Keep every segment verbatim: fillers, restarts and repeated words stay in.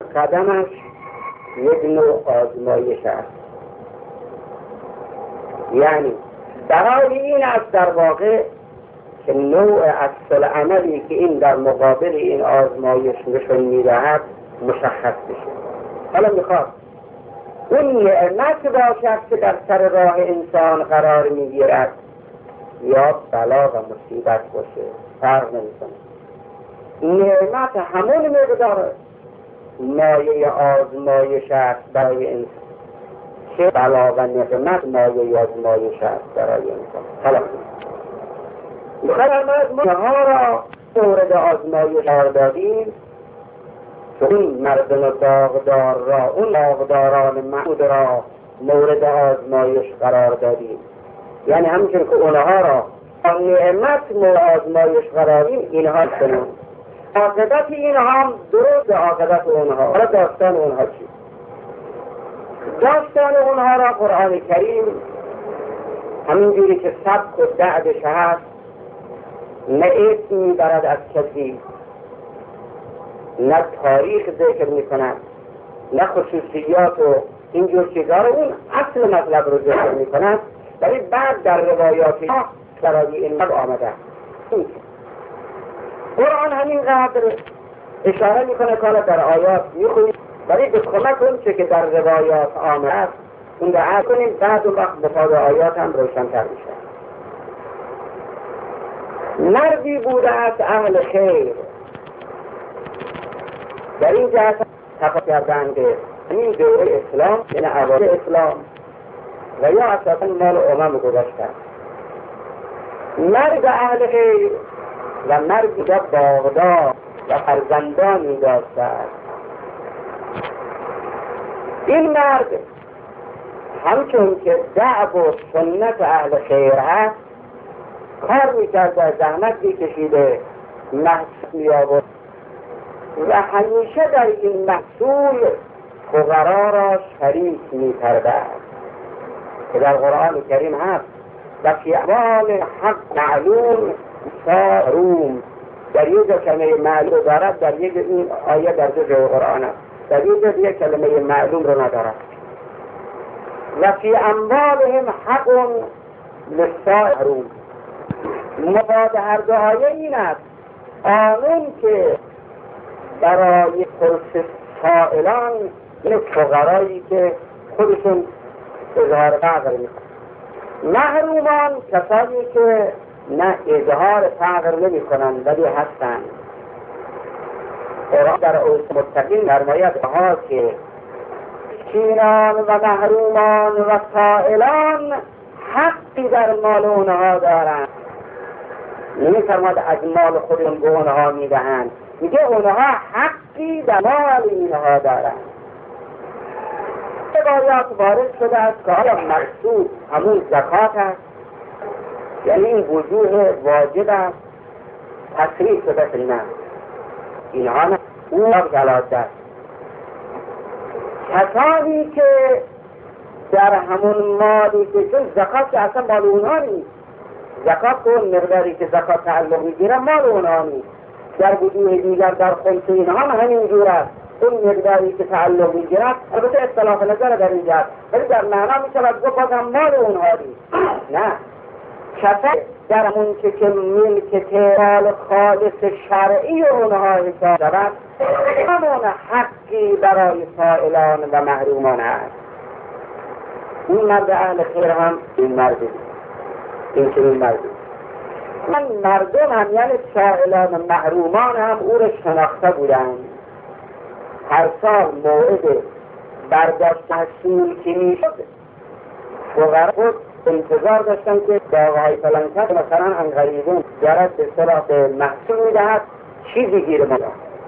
قدمش یک نوع آزمایش است. یعنی برای این است در واقع که نوع اصل عملی که این در مقابل این آزمایش نشون می‌دهد مشخص بشه. حالا میخواد اون نعمت باشد که در سر راه انسان قرار میگیرد یا بلا و مصیبت باشه، فرق نمیکنه. نعمت همون مقدار مایه آزمایش است برای انسان، چه بلا و نعمت مایه آزمایش است برای انسان. حالا میخواهد ما ها را مورد آزمایش قرار دادیم که اون مردم باغدار را، اون باغداران معبود را مورد آزمایش قرار دادیم. یعنی همچون که اونها را نعمت مورد آزمایش قرار دادیم، اینها کنون عاقبت اینها هم درست عاقبت اونها. حالا داستان اونها چی؟ داستان اونها را قرآن کریم همینجوری که سبک و دعدش هست، نه اسم میبرد از کسی، نه تاریخ ذکر میکند، نه خصوصیات و اینجور چیزها رو، اون اصل مطلب رو ذکر میکند، ولی بعد در روایات برای این مطلب آمده. قرآن همینقدر اشاره میکنه که در آیات میخونید، ولی به کمک اون چه که در روایات آمده اون دعا کنیم، بعد و وقت مفاد آیات هم روشن‌تر میشه. مردی بوده از اهل خیر، در این جهت تفاوت کردن که این دوره اسلام یعنی اوایل اسلام و یا اساسا مال امم گذشته. مرد اهل خیر و مردی که باغدار و فرزندانی داشته است. این مرد همچون که دعو و سنت اهل خیر هست، کار میکرده، زحمت میکشیده، محصول میآورد و همیشه در این محصول فقرا را شریک میکرده که در قرآن کریم هست و فی اموال حق معلوم ساروم. در یک کلمه معلوم دارد، در یک این آیه در جزء قرآن است، در یک یک کلمه معلوم رو ندارد. و فی اموالهم حق للسائلین. مفاد هر دو آیه این است، آنون که برای خلص سائلان، این فقرایی که خودشون اظهار فقر میکنن، محرومان کسانی که نه اظهار فقر نمی کنند ولی هستند. قرآن در اوج متقین فرماید ها که مسکینان و محرومان و سائلان حقی در مال اونها دارند. نمی فرماید از مال خودشون به اونها میدهند، میگه اونها حقی در مال اینها دارند. روایات وارد شده است که آیا مقصود همون زکات است، یعنی این وجوه واجب است، تصریح شده که نه، اینها نه، اون غلط است. کسانی که در همون مالی که چون زکات که اصلا مال اونها نیست، زکات اون مقداری که زکات تعلق میگیره مال اونها نیست، در وجوه دیگر در خمس اینها هم همین جور است، اون مقداری که تعلق میگیرد، البته اختلاف نظر در این جهت، ولی در معنا میشود گفت بازم مال اونها نیست. نه، کسانی در همون که که ملک مال خالص شرعی اونها حساب شود، همون حقی برای سائلان و محرومان است. این مرد اهل خیر هم این مردی، این که این مردی من مردم هم یعنی سائلان و محرومان هم او را شناخته بودند. هر سال موعد برداشت محصول که میشد فقرا خود انتظار داشتن که باغهای فلانکت مثلا انقریبون جرد به صلاح محصول میدهد چیزی گیر ما.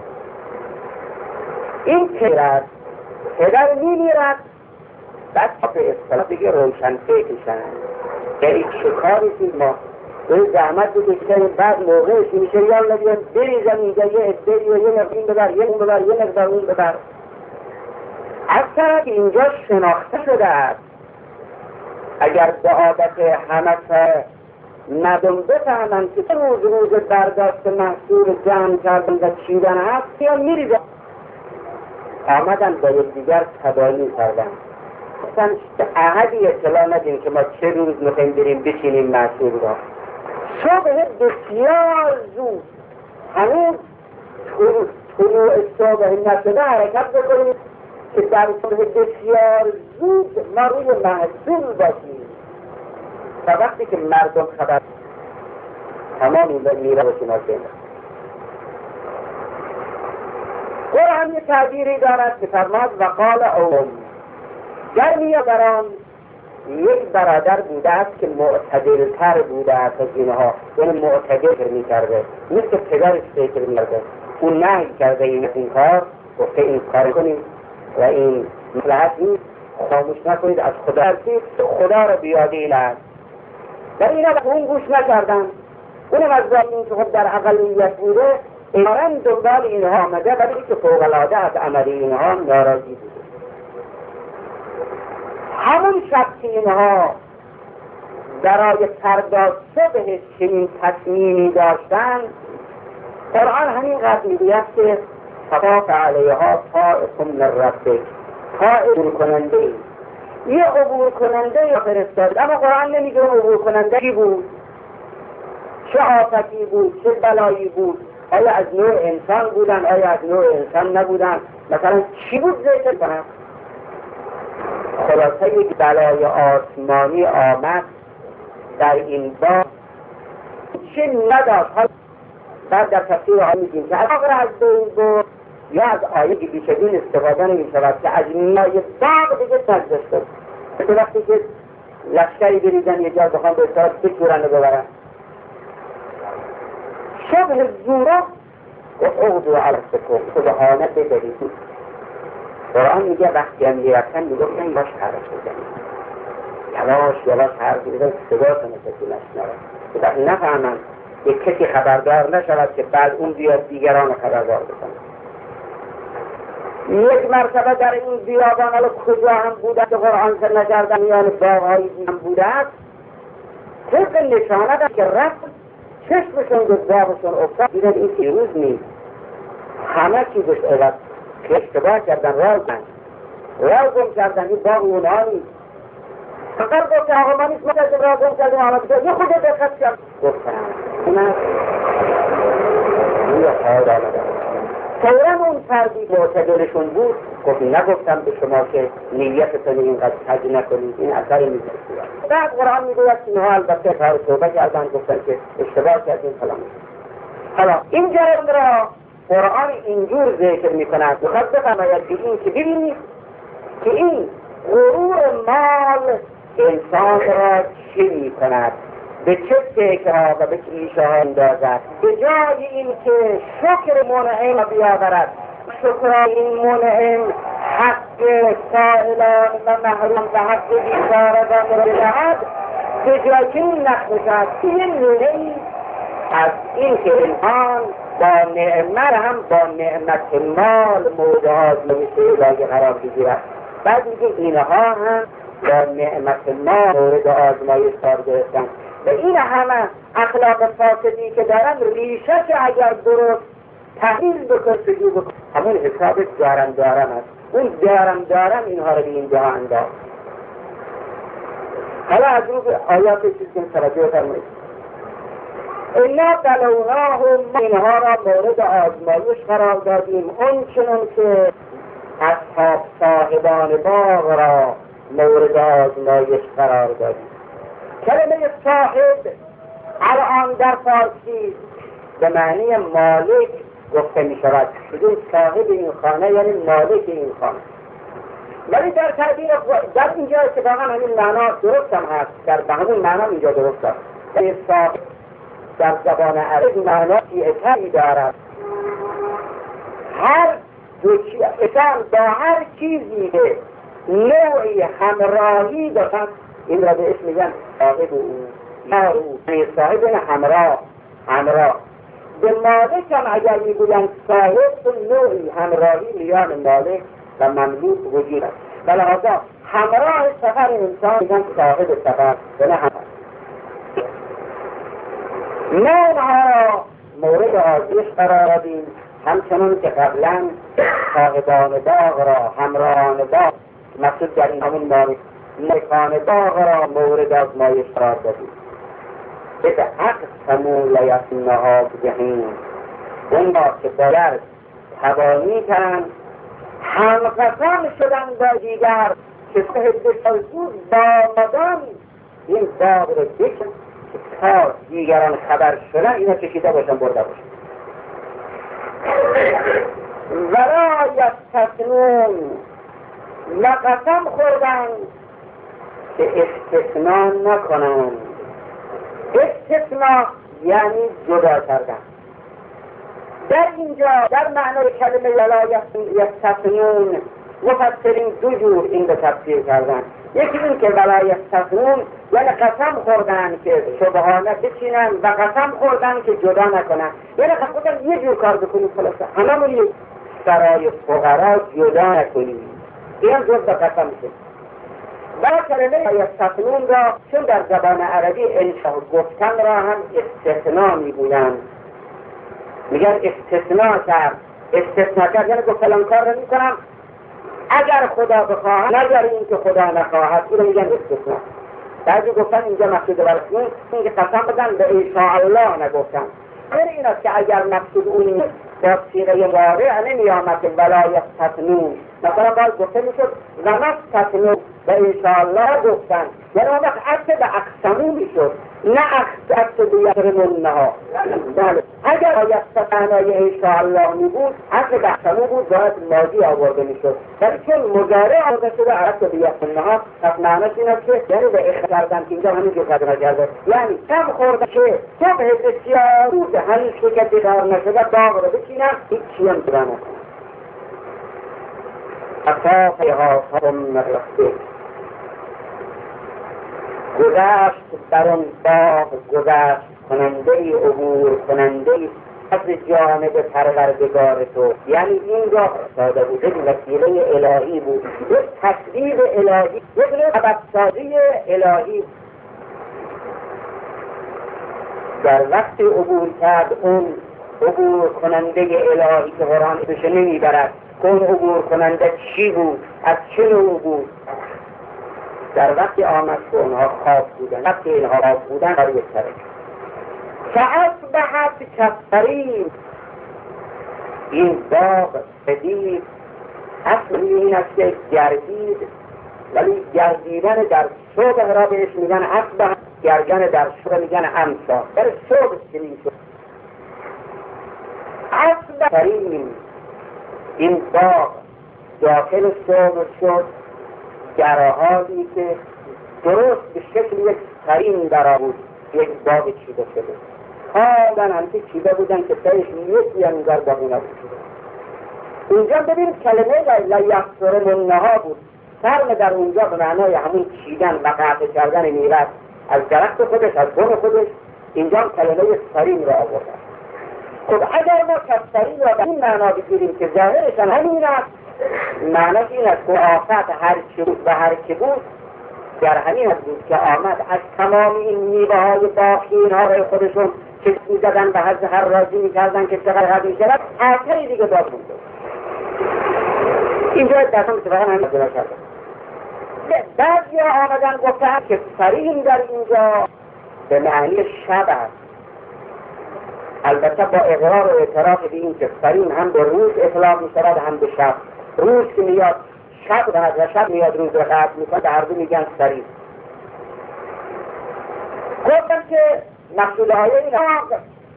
این پدر پدر میمیرد، بعد به اصطلاح دیگه روشن فکرشن، یعنی چه کاری که ما به زحمت بکشیم، بعد موقعش میشه یا نبیم بریزم اینجا یه ادهی و یه نقدین ببر، یه اون ببر، یه نقدر اون ببر. از طرف اینجا شناخته شده است. اگر به عادت همه مردم بفهمند که روز روز برداشت محصول جمع کردن و چیدن هست یا میریزن، آمدن با یکدیگر تبایی کردن. اصلا احدی اطلاع ندیم که ما چه روز میخوایم بریم بچینیم مسئول را. صبح بسیار زود هنوز طلوع صبح نشده حرکت بکنیم که در صبح بسیار زود ما روی محصول باشیم تا وقتی که مردم خبر تمام این میره باشیم از بینه. قرآن یک تعبیری دارد که فرماد وقال اوم در میابران یک برادر بوده است که معتدلتر بوده است از اینها، یعنی معتدل میکرده، مثل پدرش فکر میکرده. اون نهی کرده این این کار، گفته این کار کنید و این مصلحت نیست، خاموش نکنید، از خدا ارسید خدا رو بیادین است. در این وقت اون گوش نکردن. اونم از این که خود در اقلیت بوده ایران دنبال اینها آمده، ولی که فوق‌العاده از عمل اینها ناراضی بوده. همون شب که اینها برای فردا صبح چنین تصمیمی داشتن، قرآن همین قدر میگوید که فطاف علیها طائف من ربک، عبور کننده ای یه عبور کننده ای فرستاد. اما قرآن نمیگه عبور کننده کی بود، چه آفتی بود، چه بلایی بود، آیا از نوع انسان بودن، آیا از نوع انسان نبودن، مثلا چی بود ذکر کنم. خلاصه یک بلای آسمانی آمد در این باب چه نداشت. بعد در تفسیر آیه میگیم که اگر از بین برد یا از آیه بیشترین استفاده نمی شود که از نیای باغ دیگه نگذاشته. مثل وقتی که لشکری بریدن یه جا بخوان به اصطلاح بچورن و ببرن. شبه زورا گفت اغدو علی السکون، سبحانه بگرید. قرآن میگه وقتی هم میرفتن میگفتن باش حرف بزنید، یواش یواش حرف بزنید، صدا کنه کسی نشنوه، که وقتی نفهمن یک کسی خبردار نشود که بعد اون بیاد دیگران خبردار بکنه. یک مرتبه در این بیابان حالا کجا هم بوده که قرآن سر نکردن میان باغ‌های هم بوده است، طبق نشانه که رفت چشمشون به باغشون افتاد دیدن این پیروز نیست، همه چیزش عوض که اشتباه کردن، راه گم راه گم کردن، این باغ اونها نیست. فقط گفت که آقا ما نیست ما کردیم راه گم کردیم، آقا بگه یه خود دقت کرد گفتن اون است روی حال آمدن. فوراً اون فردی معتدلشون بود گفت نگفتم به شما که نیتتون اینقدر کج نکنید، این اثری نیست. بعد قرآن میگوید که اینها البته کار توبه کردن، گفتن که اشتباه کردیم فلان. حالا این جرم را قرآن اینجور ذکر میکند، میخواد بفرماید به این که ببینید که این غرور مال انسان را چی میکند، به چه فکرها و به چه ایشه ها اندازد. به جای این که شکر منعم بیاورد، شکر این منعم حق سائلان و محروم و حق بیچارگان را بدهد، به جای که این نخوشد این نوعی از این که انسان با نعمت هم با نعمت مال مورد آزمایش الهی قرار بگیرد. بعد میگه اینها هم با نعمت مال مورد آزمایش قرار گرفتن و این همه اخلاق فاسدی که دارن ریشه که اگر درست تحلیل بکن سجو بکن همون حساب دارم دارم است. اون دارم دارم اینها رو به اینجا انداخت. حالا از روز آیات چیز که توجه فرمایید، انا بلوناهم، اینها را مورد آزمایش قرار دادیم، اون چنان که اصحاب صاحبان باغ را مورد آزمایش قرار دادیم. کلمه صاحب الان در فارسی به معنی مالک گفته می شود، شدیم صاحب این خانه یعنی مالک این خانه. ولی در تعبیر در اینجا اتفاقا همین معنا درست هم هست، در همون معنا اینجا درست هست. صاحب در زبان عربی معنا اتعی دارد. هر دو چیز اتعام با هر چیزی که نوعی همراهی دارد، این را به اسم میگن صاحب او یا او، یعنی صاحب همراه همراه. به مالک هم اگر میگویند صاحب، نوعی همراهی میان مالک و مملوک وجود است. بلحاظا همراه سفر انسان میگن صاحب سفر و نه همراه. ما اونها را مورد آزمایش قرار دادیم همچنان که قبلا صاحبان باغ را همراهان باغ، مقصود در این همون مالکان باغ را مورد آزمایش قرار دادیم. اذ اقسموا لیصلونها بجحیم، اون را که باید توانی کنند هم قسم شدن با دیگر که سهد زود با مدام این باغ را بکن تا دیگران خبر شدن اینا چشیده باشن برده باشن. ولا یستثنون، و قسم خوردن که استثناء نکنند. استثناء یعنی جدا کردن. در اینجا در معنای کلمه ولا یستثنون مفسرین دو جور این رو تفسیر کردن. یکی این که ولا یستثنون یعنی قسم خوردن که شبهانه بچینن و قسم خوردن که جدا نکنن، یعنی قسم خوردن یه جور کار بکنید خلاصه هممون یک سرای فقرا جدا نکنید، این جز به قسم شد. و کلمه یستثنون را چون در زبان عربی انشاء گفتن را هم استثناء میگویند، میگن استثناء کرد. استثناء کرد یعنی گفت فلان کار رو میکنم اگر خدا بخواهد، نگر این که خدا نخواهد، این رو میگن استثناء. بعضی گفتن اینجا مقصود برسون این که قسم بدن به انشاءالله نگفتن. غیر این است که اگر مقصود اون با صیغه واقع نمی آمد که ولا یستثنون، مثلا باید گفته میشد و مستثنون به انشاءالله گفتن، یعنی اون وقت عکس به اقسمو میشد، نه عکس به یکرمونها. اگر یستثنای انشاءالله می بود عکس به اقسمو بود باید ماضی آورده میشد، ولی چون مضارع آورده شده عکس به یکرمونها، پس معنیش این است که یعنی به اخ کردن که اینجا همین جو قدر کرده، یعنی کم خورده که صبح بسیار روز هنوز که که بیدار نشده باغ رو بچینن هیچی هم جدا نکنن. اصافها ثم رفته، گذشت بر اون باغ گذشت کننده ای عبور کننده ای از جانب پروردگار تو، یعنی این را ساده بود، یک وسیله الهی بود، یک تصویر الهی، یک سببسازی الهی. در وقت عبور کرد اون عبور کننده الهی که قرآن بشه نمیبرد که اون عبور کننده چی بود، از چه نوع بود. در وقت آمد که اونها خواب بودن، وقتی اینها خواب بودن برای یک طرف فاصبحت کالصریم، این باغ پدید اصل این است که گردید، ولی گردیدن در صبح را بهش میگن اصبح، گردن در صبح میگن امسا، در صبح چنین شد. اصبح کریم، این باغ داخل صبح شد در حالی که درست به شکل یک کریم در بود، یک باغ چیده شده. حالا هم که چیده بودن که سرش یک انگار باقی نبود. اونجا ببینید کلمه لیحصرمنها بود، فرم در اونجا به معنای همون چیدن و قطع کردن میوه از درخت خودش، از بن خودش، اینجا کلمه سریم را آوردن. خب اگر ما کسرین را به این معنا بگیریم که ظاهرشان همین است، معناش این است که آفت هر چی بود و هر چی بود در همین است بود که آمد از تمام این میوه های باقی اینها رای خودشون که میزدن و هر هر راضی میکردن که چقدر حد میشود آخری دیگه باز بوده. اینجا دستان اتفاقا همین دونه کرده. بعضی ها آمدن گفتن که سرین در اینجا به معنی شب است، البته با اقرار و اعتراف به این که سرین هم به روز اطلاق میشود هم به شب. روز که میاد شب و شب میاد روز رو قطع میکنه، به هر دو میگن سرین. گفتم که مقصوده های این حق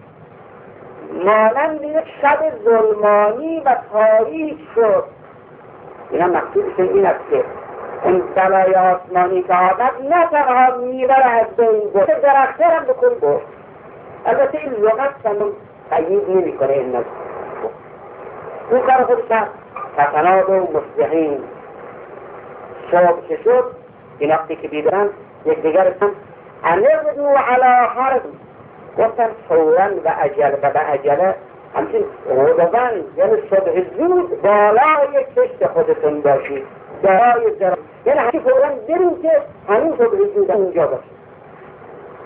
مانند یک شب ظلمانی و تاریک شد. این هم مقصودشون این است که اون بلای آسمانی که آمد نه تنها میوه را از بین برد، درخته هم بکن برد. البته این لغت سنم تأیید نمی کنه این نظر. اون کار خودش هم تفناد و مصبحین صبح که شد این وقتی که بیدن یک دیگر هم انقدو علا حرب گفتن فوراً و عجل و به عجله همچین غدوان یعنی صبح زود بالای کشت خودتون باشید دارای زران، یعنی همین فوراً بریم که همین صبح زود اونجا باشید.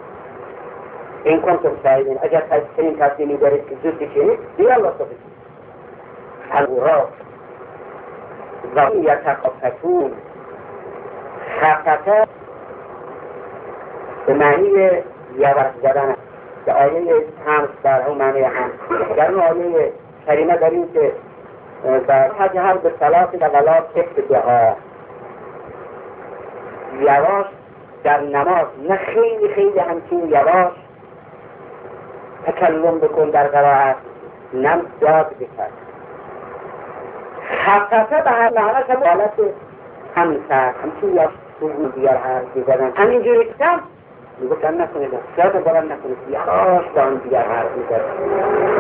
این کنتم سایدین اگر چنین تصمیمی دارید که زود بشینید دیگه الله صبح زود الغراب و یتخافتون. خفته به معنی یوش زدن که آیه همس در اون معنی همس در اون آیه کریمه داریم که در حجهر به صلات و غلات افتده ها یواش در نماز، نه خیلی خیلی همچین یواش تکلم بکن در قرائت، نم داد بکن. خفته به هر معنی هم حالت همسر همچین یواش بگون دیگر حرف بزنن همینجوری کتم میگفتن نکنید شاید برم نکنید یواش با هم دیگر حرف بزنن.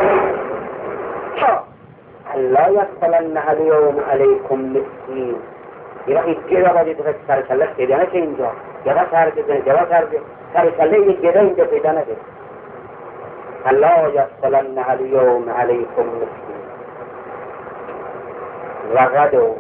چا الله یقبلن الیوم علیکم مسکین یه این گره باید بخواید سرکلش پیدا نشه اینجا یواش حرف بزنید یواش حرف بزنید سرکله این گره اینجا پیدا نشه. الله یقبلن الیوم علیکم مسکین و غدو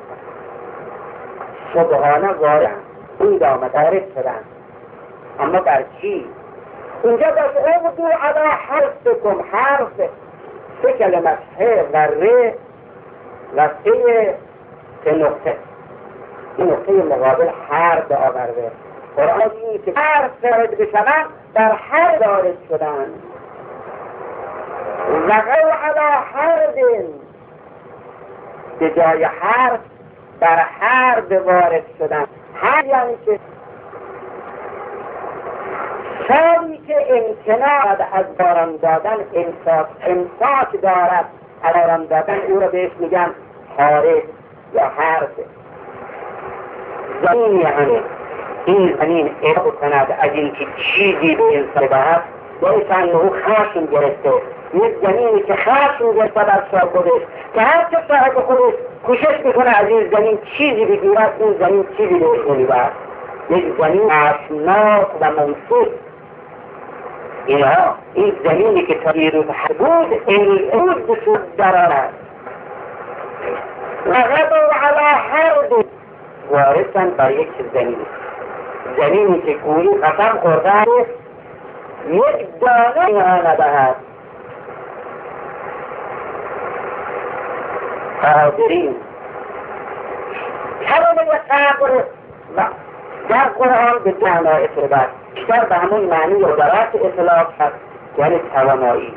صبحانه وارد این دامه دارد شدن. اما بر چی؟ اینجا باید اغدو علا حرفکم، حرف سه کلمه ه و ر و سه سه نقطه، این نقطه مقابل حرف آورده. قرآن این که حرف وارد بشوند در هر وارد شدن. وقعوا علا حرف به جای حرف بر حرف وارد شدن. هر یعنی که شایی که امتناع از باران دادن امساک امساک دارد از باران دادن او را بهش میگن حارس یا حرف. زمین یعنی این زمین اعتقاد کند از اینکه چیزی به انسان دهد باید او خشم گرفته. یک زمینی که خشم گرفته در صاحب خودش که هر که صاحب خودش کوشش میکنه از این زمین چیزی بگیرد این زمین چیزی بهش نمیدهد. یک زمین اشناک و منصوب. اینها این زمینی که تا دیروز حدود امروز بسود درآمد و غدوا علی حرب وارثن بر یک زمین، زمینی که گویی قسم خورده است یک دانه اینها ندهد. قادرین کلمه قدر در قرآن به معنای اطلاق بیشتر به همون معنی و درست اطلاق هست یعنی توانایی.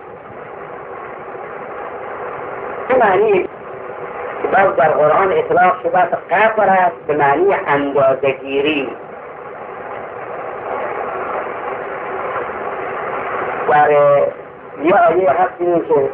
به معنی باز در قرآن اطلاق شده قدر است به معنی اندازه‌گیری. در یه آیه هست این که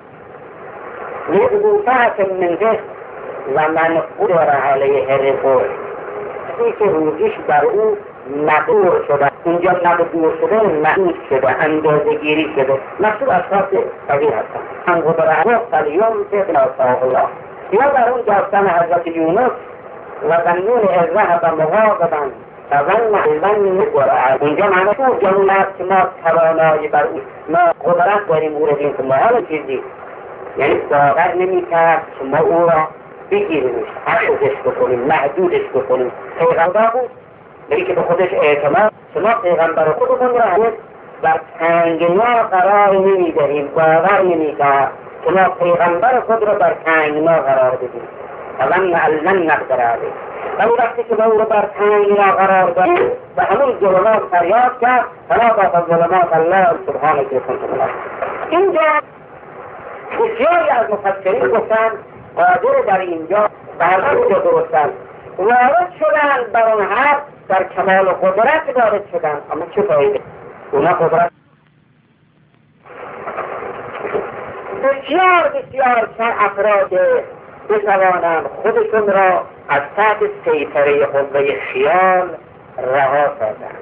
لذو ساعت من رزق و من قدر علیه رزقه، کسی که روزیش بر او مقدور شده، اینجا مقدور شده محدود شده، اندازه گیری شده، مقصود اشخاص فقیر هستن. من قدر علیه فلیوم فقن آساه الله. یا در اون داستان حضرت یونس و ظنون از ذهب مغاضبا فظن ظن قرآن، اینجا معنی تو جمعه که ما توانایی بر او ما قدرت داریم او رو دیم که ما حال چیزی یعنی باور نمی کرد که ما او را بگیریمش، حقش بکنیم، محدودش بکنیم. پیغمبر بود بلی که به خودش اعتماد شما پیغمبر خودتون را هنوز بر تنگنا قرار نمی داریم، باور نمی کرد که ما پیغمبر خود را بر تنگنا قرار بدیم. فظن ان لن نقدر علیه. ولی وقتی که ما او را بر تنگنا قرار داریم و همون ظلمات فریاد کرد فلا تخف ظلمات الله سبحانه که کنتم الله. اینجا بسیاری از مفسرین گفتند قادر در اینجا بر اینجا درستند وارد شدن بر اون حرف در کمال قدرت وارد شدن. اما چه فایده؟ اونا قدرت بسیار بسیار چند افراد بتوانند خودشون را از تحت سیطره قوه خیال رها کردند.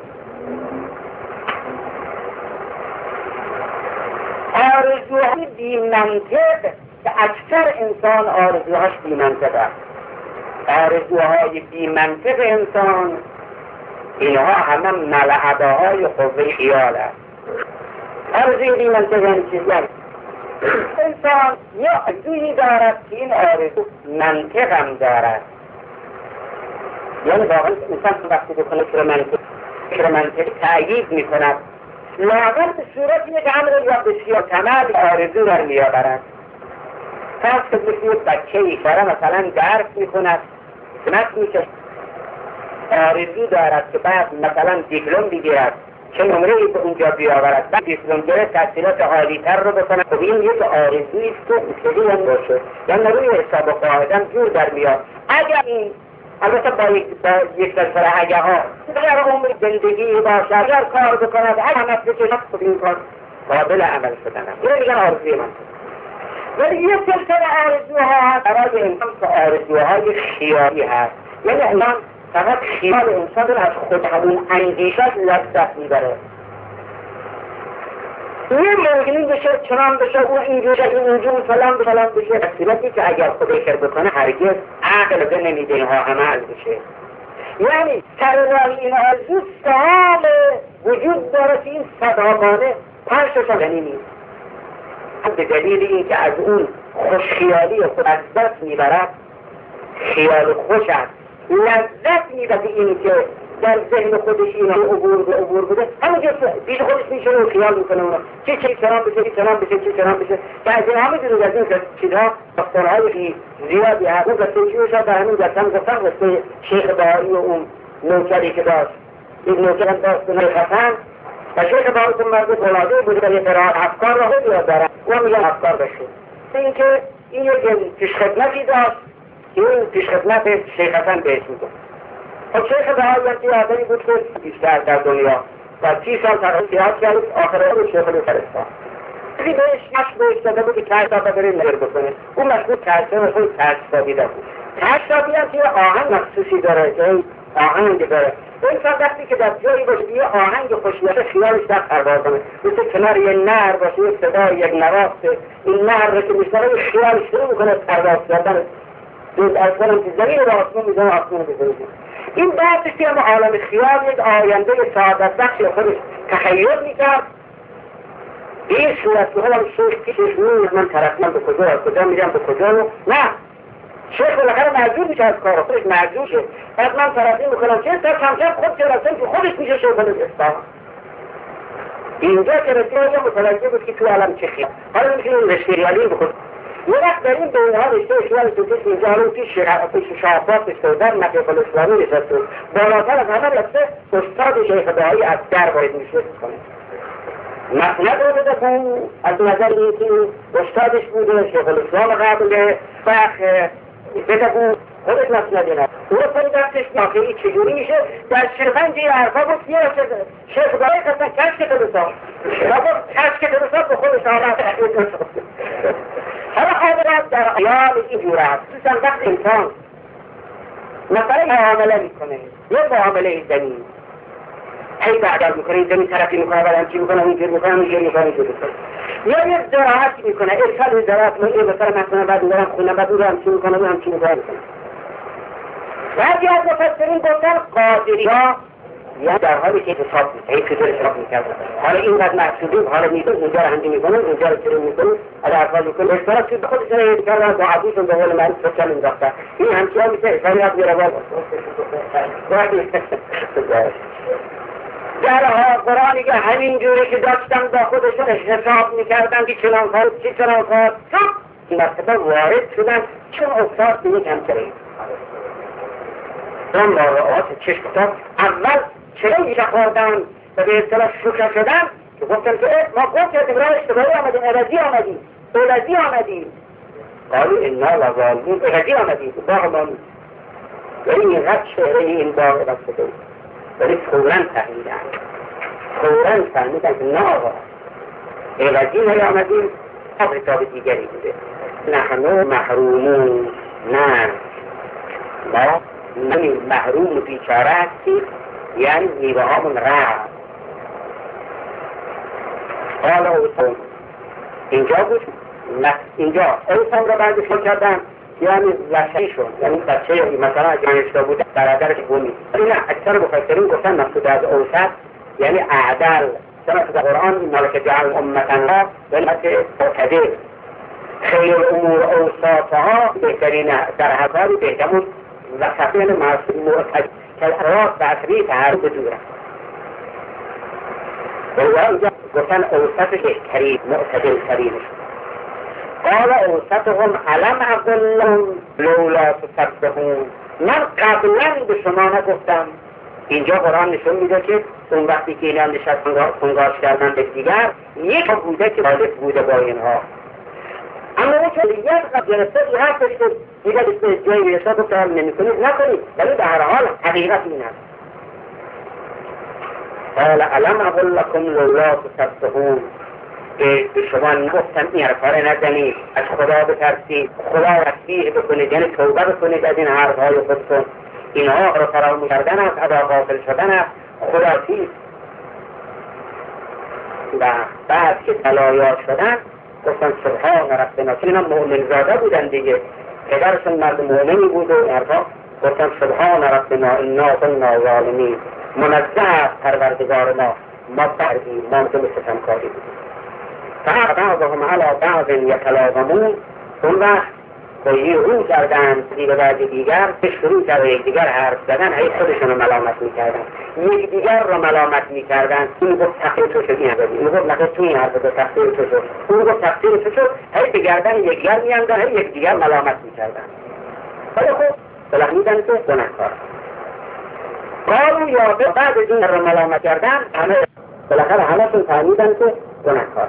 آرزوهای بی منطق که اکثر انسان آرزوهاش بی منطق است. آرزوهای بی منطق انسان اینها همه ملعبه های قوه خیال است. آرزوی بی منطق یعنی چیزی است. انسان یا آرزویی دارد که این آرزو منطق هم دارد. یعنی واقعا انسان وقتی بکنه فکر منطق فکر منطق تأیید می کند لاغر به صورت یک امر یا بسیار کمال آرزو را می آورد. فرض که مثل بچه ای داره مثلا درس میخوند سمت میشه آرزو دارد که بعد مثلا دیپلم بگیرد چه نمره ای به اونجا بیاورد بعد دیپلم گرفت تحصیلات عالی تر رو بکنه. خب این یک آرزویی است که اصولی هم باشه یعنی روی حساب قاعدم جور در میاد. اگر این البته با یک با یک سلسله اگه ها اگر عمر زندگی باشه اگر کار بکند اگر همت بکنه خب این کار قابل عمل شدن هم اینه میگن آرزوی من. ولی یک سلسله آرزوها هست برای انسان که آرزوهای خیالی هست یعنی انسان فقط خیال انسان رو از خود همون اندیشت لذت میبره. یه ممکنی بشه چنان بشه اون اینجور بشه این اینجور فلان بشه فلان بشه صورتی که اگر خود فکر بکنه هرگز عقل به نمیده اینها عمل بشه. یعنی سررال این آرزو سال وجود داره که این صداقانه پنجشان یعنی نیست به دلیل این که از اون خوشخیالی خود از دست میبرد خیال خوش است لذت میبرد این که در ذهن خودش اینا عبور به عبور بوده همونجا بیش خودش میشه و خیال میکنه اونا چه چه چنان بشه چه چنان بشه چه چنان بشه که از این همه دونه از این چیزها داستانهای زیادی هست. اون قصه چیوش ها در همین گفتم گفتم قصه شیخ بهایی و اون نوکری که داشت این نوکر هم داشت نوی خسن و شیخ بهایی که مرد فلاده بوده و یه قرار افکار را خود یاد دارن و میگن افکار بشه این که این یک پیشخدمتی داشت که این پیشخدمت شیخ حسن بهش میگن. خب شیخ بهایی هم که آدمی بود که بیشتر در دنیا و سی سال تقریبا سیاحت کرد آخره رو شیخ فرستاد. اگه بهش مشق بهش داده بود که کشت داده بره نگر بکنه اون مشغول کشته و خود کشت دادیده بود. کشت دادی هم که آهنگ مخصوصی داره که آهنگ داره انسان وقتی که در جایی باشه یه آهنگ خوشیت خیالش در پرواز کنه مثل کنار یه نهر باشه یک صدا یک نواخت این نهر رو که میشنه خیال شروع میکنه پرواز کردن دوز از کنم که زمین رو آسمون میزنه آسمون بزنه. این بعدش که اما عالم خیال یک آینده سعادت بخش خودش تخیل میکرد این صورت که هم شیخ شیخ نوی من طرفیم به کجا از کجا میرم به کجا رو نه شیخ بالاخره معجور میشه از کار خودش معجور شه بعد من طرفی میکنم چه سر کمتر خود که رسیم که خودش میشه شیخ بلد اسلام. اینجا که رسیه یه متوجه بود که تو عالم چه خیال حالا میشه این رشتریالی بخود یه وقت در این دنیا رشته اشوال تو کش اینجا حالا پیش شعبات بشته در مقیق الاسلامی نشسته بالاتر از همه رسته استاد شیخ بهایی از در باید میشه کنه مسند رو بده کن از نظر این که استادش بوده شیخ الاسلام قبل فقه بده کن خودش مسند نه او رو پای دستش ناخیلی چجوری میشه در شرفنج یه حرفا بود یه شده شیخ بهایی قصد کشک درستان بابا کشک درستان به خودش آمد حالا حضرت در خیال اینجور هست خصوصا وقت انسان مثلا معامله میکنه یه معامله زمین هی بعدل میکنه این زمین طرفی میکنه بعد همچی میکنه اینجور میکنه اینجور میکنه اینجور میکنه یا یه زراعتی میکنه ارسال زراعت من این مثلا مثلا بعد میدارم خونه بعد اون رو همچی میکنه اون همچی میکنه بعضی از مفسرین گفتن قادری ها یا در حالی که حساب میکنه این فکر حساب میکنه حالا این قد محسوبیم حالا میکنه اینجا رو هنجی میکنه اینجا رو چرا میکنه حالا افضل میکنه اشتراک که خودش رو هید کردن با عبوشون به قول من سوچل انداخته این همچی ها میشه اشتراک میره باید در قرآنی که همین جوری که داشتم با خودشون حساب میکردن که چنان کار چی چنان کار این مرتبه وارد شدن چون افتاد به یک همچره دم با رعات چشم کتاب اول چرا ایجا خوردن و به اصطلاح شوکه شدن که گفتن که ما گفت کردیم راه اشتباهی آمدیم عوضی آمدیم عوضی آمدیم قالو انا لظالمون عوضی آمدیم باغ ما نیست و این اینقدر شعره این باغ بسته ولی فوراً فهمیدن فوراً فهمیدن که نه آقا عوضی نیامدیم از حساب دیگری بوده نحن محرومون نه ما نمی محروم بیچاره هستی یعنی میوه هامون رفت قال اوسان اینجا بود اینجا اوسان را بعدش کردن یعنی لشهی شد یعنی بچه مثلا از جانشتا بود برادرش بونی نه اکثر مفسرین گفتن مقصود از اوسط یعنی اعدل چون در قرآن ملک جعل امتن ها ولمت معتدل خیر امور اوساطها بهترین در حکاری بهترین وسطین معتدل که راست و اصلی تحرک دوره و اینجا گفتن اوسط بهترین معتدل ترینش قال اوسطهم علم اقلهم لولا تصدقون، من قبلا به شما نگفتم. اینجا قرآن نشون میده که اون وقتی که اینا نشست کنگاش کردن به دیگر، یک بوده که خالق بوده با اینها. اما اون که یک قبل گرفته ای هستش که دیگر به جایی رسا گفت حال نمی کنید نکنید، ولی به هر حال حقیقت این هست. قال علم اقل لکم لولا تصدقون، به شما نگفتم این حرفا رو نزنید، از خدا بترسید، خدا رسیح بکنید، یعنی توبه بکنید از این حرفهای خودتون. اینها رو فراموش کردن است، ادا غافل شدن است. خدا چیست؟ و بعد که طلایار شدن گفتن سبحان ربنا، که اینا مؤمن زاده بودن دیگه، پدرشون مرد مؤمنی بود و اینها گفتن سبحان ربنا انا كنا ظالمین، منزه است پروردگار ما، ما بردیم، ما مثل ستمکاری بودیم. فبعضهم علی بعض یتلاومون، اون وقت خیلی رو کردن دیگه بعد دیگر به شروع کرد یک دیگر حرف زدن، هی خودشون رو ملامت میکردن، یک دیگر رو ملامت میکردن. این گفت تقصیر تو شد، این این گفت نقص تو این حرف زد، تقصیر تو شد، اون گفت تقصیر تو شد، هی به گردن یک دیگر میاندن، هی یک دیگر ملامت میکردن. ولی خب فهمیدن که گناهکار. قالوا یا بعد از این رو ملامت کردن، همه بالاخره همه‌شون فهمیدن که گناهکار.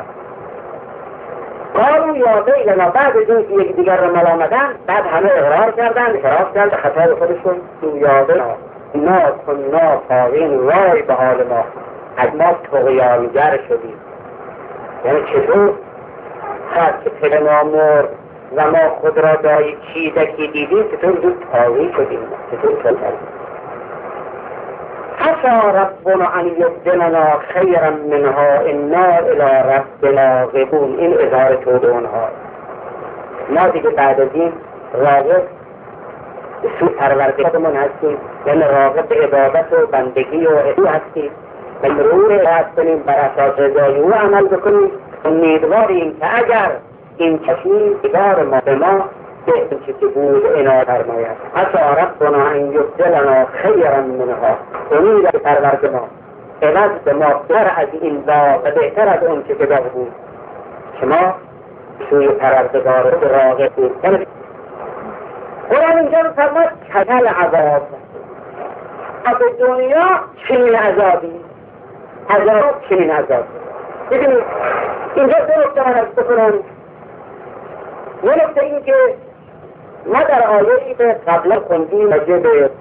قالوا یا بیلنا، بعد از این که یک دیگر رو ملامتن، بعد همه اقرار کردن، اعتراف کردن خطای خودشون. یا بیلنا نا کنا طاغین، وای به حال ما، از ما طغیانگر شدیم. یعنی چطور خط که پدر ما مرد و ما خود را دایی چیزکی دیدیم، چطور زود طاغی شدیم، چطور چطور کردیم. عسى ربنا ان یبدلنا خیرا منها انا الى ربنا راغبون. این اظهار توبه اونها، ما دیگه بعد از این راغب به سوی پروردگارمون هستیم، یعنی راغب به عبادت و بندگی و او هستیم و روی راست کنیم، بر اساس رضای او عمل بکنیم. امیدواریم که اگر این چشمیدگار ما به ما به این چیزی بود اینا فرماید. عسى ربنا ان یبدلنا خیرا منها، امید پروردگار ما عوض به ما بر از این با و بهتر از اون که بدا بود که ما سوی پروردگار رو راغب بود. قرآن اینجا رو فرماید کتل عذاب، از دنیا چنین عذابی، عذاب چنین عذاب. ببینید اینجا دو نکته من از بکنم. یه نکته این که ما در آیه‌ای که قبلا خوندیم راجع به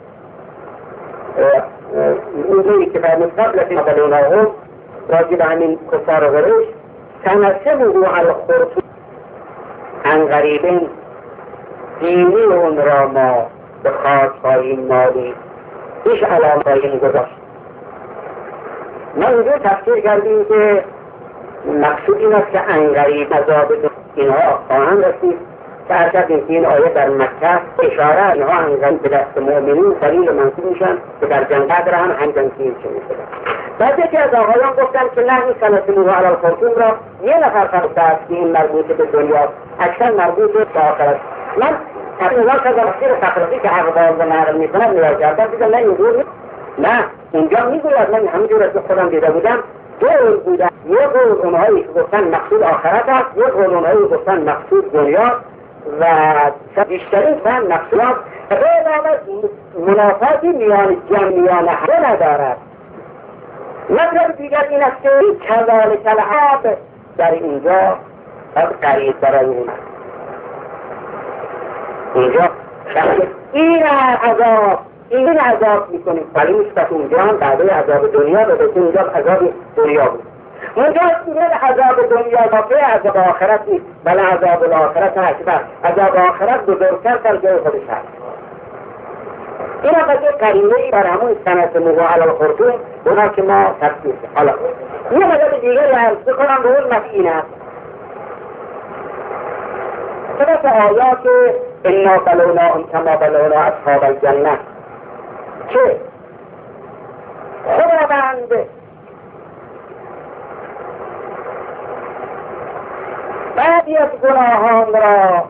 اونجایی که فرمود قبل از قبلوناهم، راجع به همین کفار و قریش، سنسمه علی الخرطوم، عن قریبین دینی اون را ما به خاص خواهیم مالی، هیچ علام خواهیم گذاشت. ما اینجا تفسیر کردیم که مقصود این است که عن قریب عذاب اینها خواهند رسید، که هر کردیم که این آیه در مکه اشاره اینها هنگام به دست مؤمنین قلیل و منصوب میشن که در جنگ بدر هم همجنسین چه میشدن. بعد یکی از آقایان گفتن که نه، این سنسمه علی الخرطوم را یه نفر فرسته است که این مربوط به دنیا، اکثر مربوط به آخرت. من از اینها که تفسیر تقریبی که اقوال و نقل میکنم نگاه کردم، دیدم نه اینجور نیست. نه اونجا میگوید، من همینجور از خودم دیده بودم، دو قول بودن. یک قول اونهایی که گفتن مقصود آخرت است، یک قول اونهایی که گفتن مقصود دنیا، و بیشترین فهم مقصود غیر منافاتی میان جمعیان همه ندارد. مطلب دیگر این است که کذالک العذاب در اینجا از قریب برای اون است. اینجا این عذاب این عذاب میکنیم، ولی نسبت اونجا هم بعد عذاب دنیا به اونجا عذاب دنیا بود. اونجا میگه عذاب دنیا باقی، عذاب آخرت نیست، بله عذاب الاخرت اکبر، عذاب آخرت بزرگتر در جای خودش هست. این قضیه قرینه‌ای بر همون سنسمه علی الخرطوم اونا که ما تفسیر. حالا یه مدد دیگری عرض بکنم به اون مفی این است. سبت آیات انا بلوناهم کما بلونا اصحاب الجنه، که خداوند بعدی از گناهان را،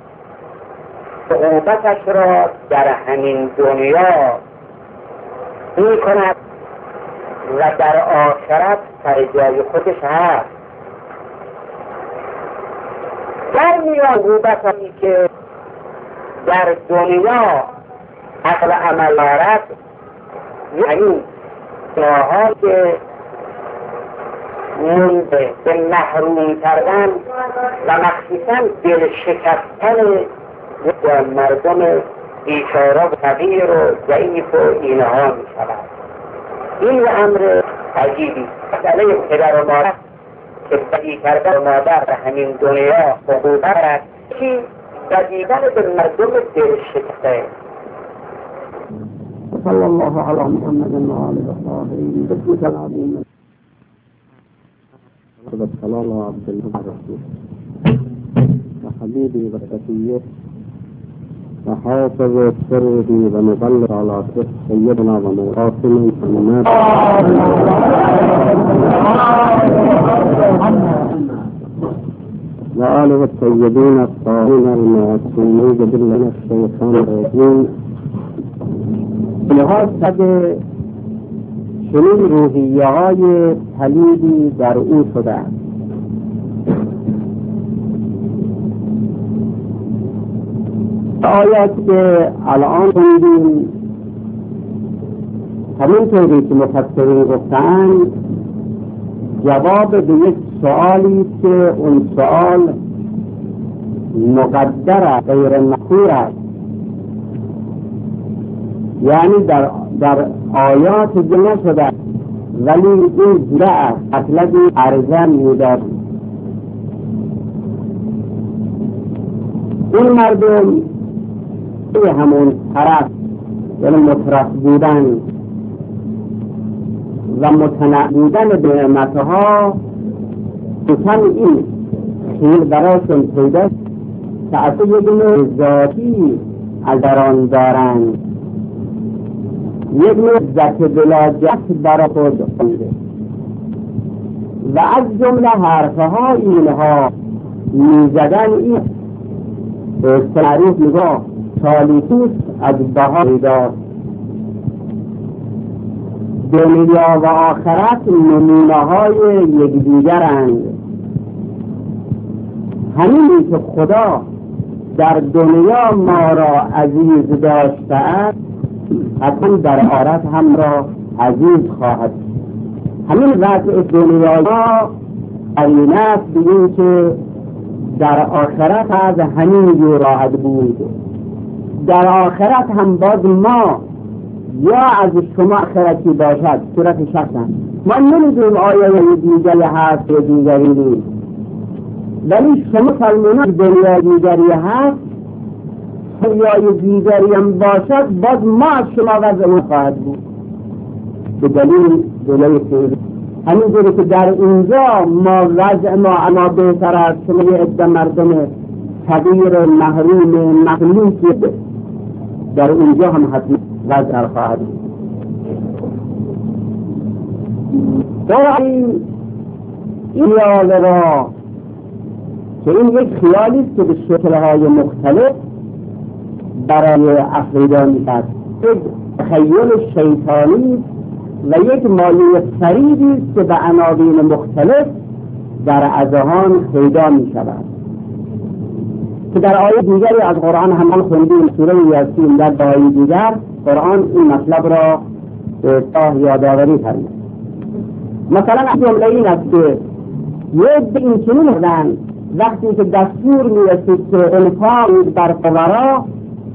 عقوبتش را در همین دنیا می کند و در آخرت سر جای خودش هست. در میان عقوبت‌هایی که در دنیا عقل عمل دارد، یعنی گناهان که منده به محروم کردن و مخصوصا دل شکستن مردم بیچاره و فقیر و ضعیف و اینها می شود. این امر عجیبی مسئله پدر و مادر که بدی کردن مادر به همین دنیا حقوق است، چی بدیدن به مردم دل شکسته. صلی الله علی محمد و آله و صحبه بسمك العظیم و صلال و عبدالله و رسول و حبیبی و صفیه و حافظ سره و مبلغ علی سر سیدنا و مولانا محمد و آله الطیبین الطاهرین المعصومین بالله من الشیطان الرجیم. لحاظ شده چنین روحیه های پلیدی در او شده است. آیات که الان خوندیم همینطوری که مفسرین گفتن جواب به یک سوالی که اون سوال مقدر است، غیر مذکور است، یعنی در در آیات جمع شده ولی این بوده است، مطلبی عرضه می‌داد. این مردم به همون طرف یعنی مطرف بودن و متنع بودن به نعمتها بسن این خیل براشون پیدا که اصلا یک نوع ذاتی از دران دارند، یک نوع ذات بلاجت برا خود خونده و از جمله حرفها اینها میزدن این تعریف نگاه تالیتوس از بها پیدا. دنیا و آخرت نمونه های یکدیگرند. همینی که خدا در دنیا ما را عزیز داشته است حتما در آخرت هم را عزیز خواهد. همین وضع دنیا ما قرینه است به این که در آخرت از همین جو راحت بود. در آخرت هم باز ما یا از شما آخرتی باشد صورت شخصا ما نمیدونیم آیا دیگری هست یا دیگری نیست، ولی شما سلمونان دنیا دیگری هست یا دیگری هم باشد باز ما از شما وضع خواهد بود به دلیل دلیل خیلی. همینجوری که در اینجا ما وضع ما اما بهتر است شما یه عده مردم فقیر محروم مخلوقی در اینجا هم حتما وضع خواهد بود. این خیال را که این یک خیالی است که به شکل‌های مختلف برای افریدا می‌شود، یک تخیل شیطانی و یک مایه فریبی است که به عناوین مختلف در اذهان پیدا می‌شود که در آیه دیگری از قرآن همان خوندیم، سوره یاسین. در آیه دیگر قرآن این مطلب را به یادآوری فرمود. مثلا جمله این است که یک به این چنین بودن وقتی که دستور می‌رسید که انفاق بر فقرا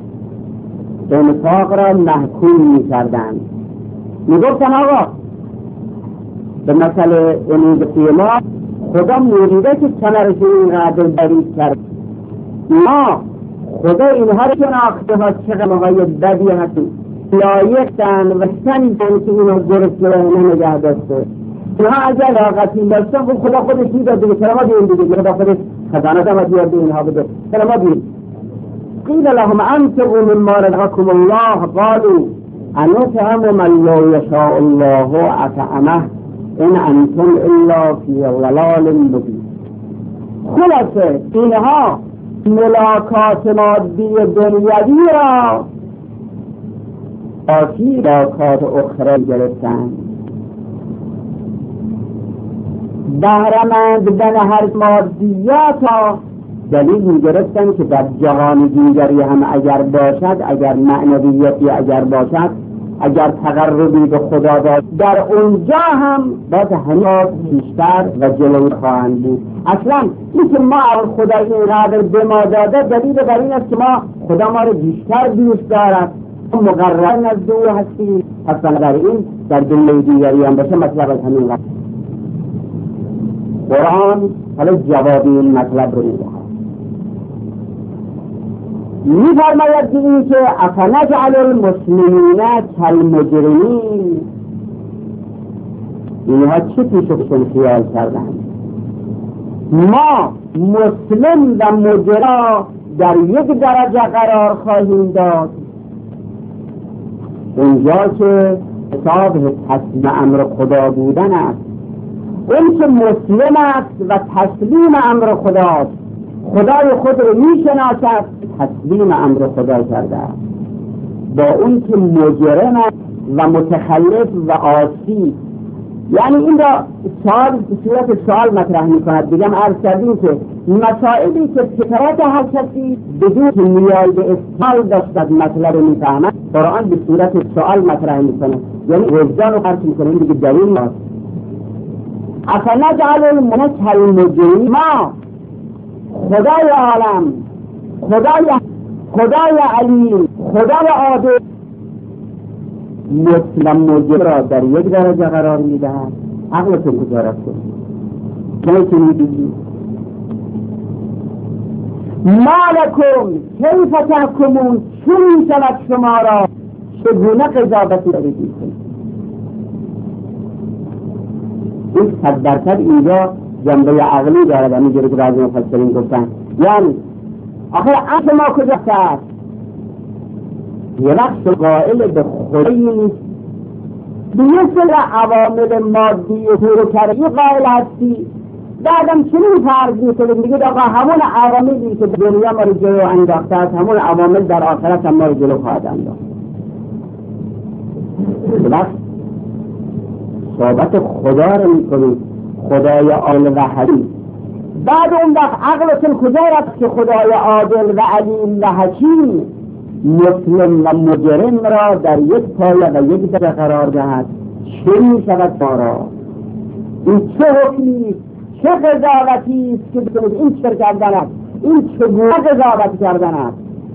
انفاق را محکوم می‌کردند، می‌گفتن آقا به مسئله انفاق ما خدا می‌دیده که کنارش اینقدر بریز کرد، ما خدا اینها رو شناخته ها چقدر های بدی هستیم لایقتن و شنیدن که اینها درست رو نگه داشته. اینها اگر علاقتی داشتن خب خدا خودش میداد دیگه، چرا ما دیم دیگه خدا خودش خزانه هم از یاد اینها بده، چرا ما دیم. قیل لهم انفقوا مما رزقکم الله قالوا انطعم من لا یشاء الله اطعمه ان انتم الا فی ضلال مبین. خلاصه اینها ملاقات مادی دنیوی را آتی ملاقات اخرى گرفتن. بهرمند بن هر مادیات را دلیل میگرفتن که در جهان دیگری هم اگر باشد، اگر معنویتی اگر باشد، اگر تقربی به خدا داشت، در اونجا هم باز هنوز بیشتر و جلوی خواهند بود. اصلا این که ما خدا اینقدر به ما داده دلیل بر این است که ما خدا ما رو بیشتر دوست دارد، مقرر نزد او هستیم. اصلا در این در دنیای دیگری هم باشه مطلب از همین قرآن قرآن حالا جواب این مطلب رو میده. می‌فرماید این که افنجعل المسلمین کالمجرمین، اینها چه پیششون خیال کردن؟ ما مسلم و مجرم در یک درجه قرار خواهیم داد، اونجا که حساب تسلیم امر خدا بودن است. اون که مسلم است و تسلیم امر خداست، خدای خود رو میشناسد، تسلیم امر خدا کرده است. با اون که مجرم است و متخلف و عاصی. یعنی این را سوال به صورت سوال مطرح میکند. دیگم عرض کردیم که مسائلی که فطرت هر کسی بدون که نیاز به استحال داشتد مطلب رو میفهمد، قرآن به صورت سوال مطرح میکنه، یعنی وجدان رو خرچ میکنه. این دیگه دلیل نیست. افنجعل المسلمین کالمجرمین، ما خدای عالم، خدای خدای علیم، خدای عادل مسلم مجرم را در یک درجه قرار میدهد. عقلتون کجا رفته؟ چه میدید؟ مالکم کیف تحکمون، چون میشود شما را چگونه قضاوتی دارید میکنید؟ این صد درصد اینجا جنبه عقلی دارد. همینجوری که بعضی مفسرین گفتن، یعنی آخر اصل ما کجا هست؟ یه وقت قائل به خدایی نیست، به یه سر عوامل مادی و پروکرمی قائل هستی، بعدم چنین فرض میکنیم دیگه آقا همون عواملی که دنیا ما رو جلو انداخته است، همون عوامل در آخرت هم ما رو جلو خواهد انداخت. وقت صحبت خدا رو میکنیم، خدای عادل و حکیم. بعد اون وقت عقلتون کجا رفت که خدای عادل و علیم و حکیم مسلم و مجرم را در یک پایه و یک درجه قرار دهد؟ چه می شود بارا؟ این چه حکمی، چه قضاوتی است که بکنید این چه کردن است؟ این چگونه قضاوت کردن است؟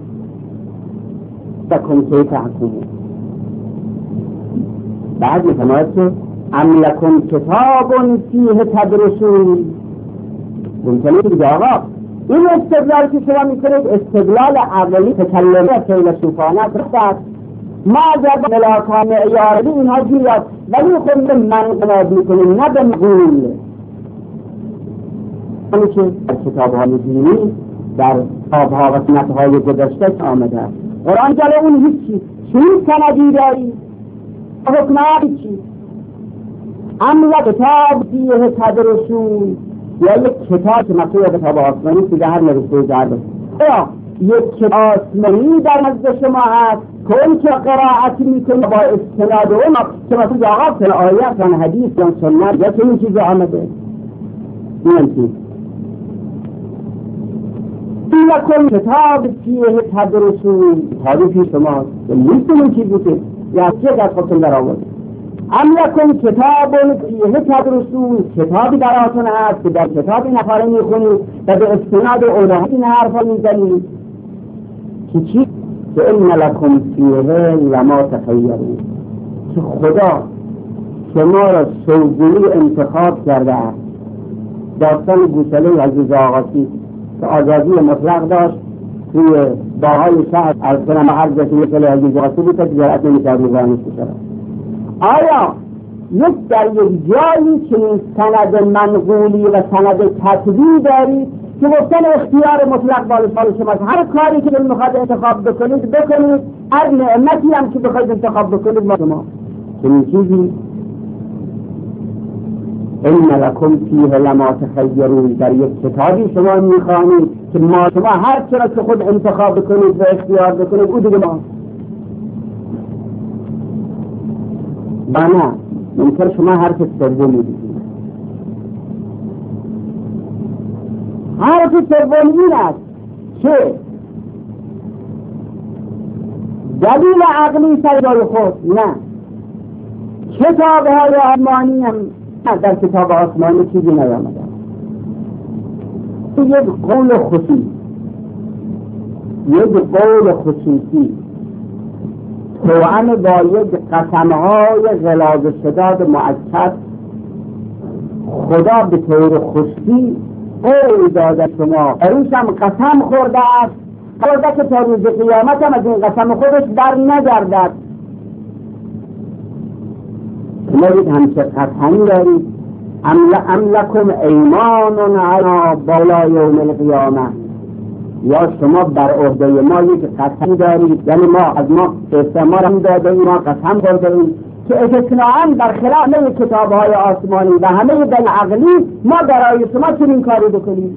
بکن که تحکمون. بعد می فرماید که ام لکم کتاب فیه تدرسون. ممکنه که آقا این استدلال که شما میکنید استدلال اولی تکلمی فیلسوفانه است. ما اگر به ملاکان معیاری اینها جوید، ولی خود من قناد میکنیم نه به مقول. همین که در کتابهای دینی در کتابها و سنتهای گذشته آمده است. قرآن جلو اون هیچی چون سندی داری حکمه چی؟ ام کتاب فیه تدرسون، یا یک کتاب که مطلوب کتاب آسمانی که در نوشته کرده، یا یک کتاب آسمانی در نزد شما هست که اون که قرائت میکنه با استناد اون که مثل آقا سن آیت یا حدیث یا سنت یا چنین چیزی آمده. این چیز لکم کتاب فیه تدرسون، کتابی پیش شماست که نیست اون چیزی که یا چه از خودتون در آورده. ام لکم کتاب فیه تدرسون، کتابی دراتون هست که در کتابی نفره میخونید و به استناد و اولاد این حرفا میزنید که چی؟ که ان لکم فیه لما تخیرون، که خدا شما را سوگوی انتخاب کرده است. داستان گوساله عزیز آقاسی که آزادی مطلق داشت توی باهای شهر از کنم هر جسی مثل عزیز آقاسی بود که جرأت نمی‌کرد میزانش بشود. آیا یک در یک جایی چنین سند منقولی و سند کتبی دارید که گفتن اختیار مطلق بالای شماست، هر کاری که دلتون میخواد انتخاب بکنید بکنید، هر نعمتی هم که بخواید انتخاب بکنید ما شما چنین چیزی؟ ان لکم فیه لما تخیرون، در یک کتابی شما میخوانید که ما شما هر چرا که خود انتخاب بکنید و اختیار بکنید او دیگه ما نه ممکن شما حرف سومی بگید. حرف سوم این است که دلیل عقلی سر جای خود نه، کتاب های آسمانی هم در کتاب آسمانی چیزی نیامده. یک قول خصوصی یک قول خصوصی توأم با یک قسمهای غلاظ شداد مؤکد خدا به طور خصوصی قول داده شما روش هم قسم خورده است خورده که تا روز قیامت هم از این قسم خودش بر نگردد. شما همچه قسمی دارید ام لکم ایمان علی بالا یوم القیامه، یا شما بر عهده ما یک قسم دارید، یعنی ما از ما استعمار هم داده ایم، ما قسم خورده ایم که اجتناعاً در خلال همه کتاب های آسمانی و همه دل عقلی ما برای شما چنین کاری بکنیم